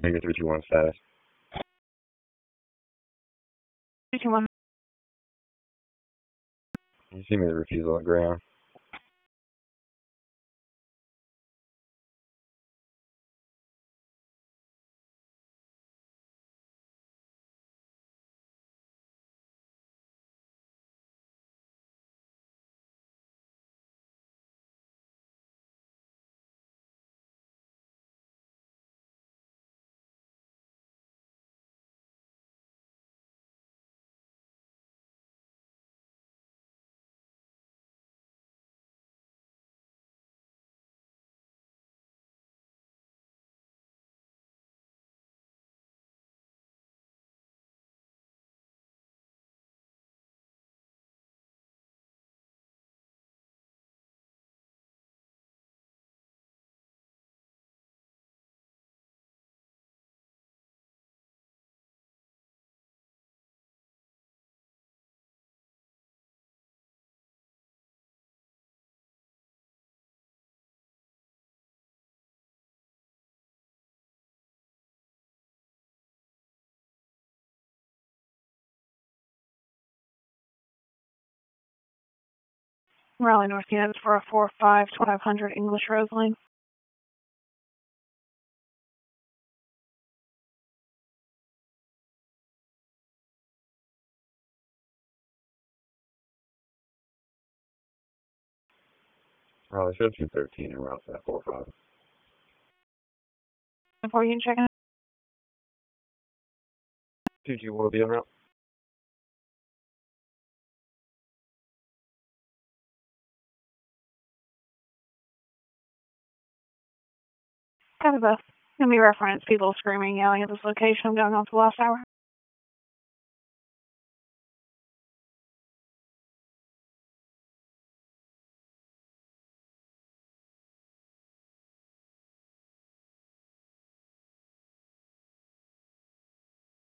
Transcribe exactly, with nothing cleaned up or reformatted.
Negative three two one status. three two one. You see me the refusal at ground. Raleigh, North Carolina, for a four five twenty-five hundred English Rose Lane. Raleigh, show two thirteen and route that four five. Before you can check in. two two will be en route. Copy both. Gonna be reference people screaming, yelling at this location going on for the last hour.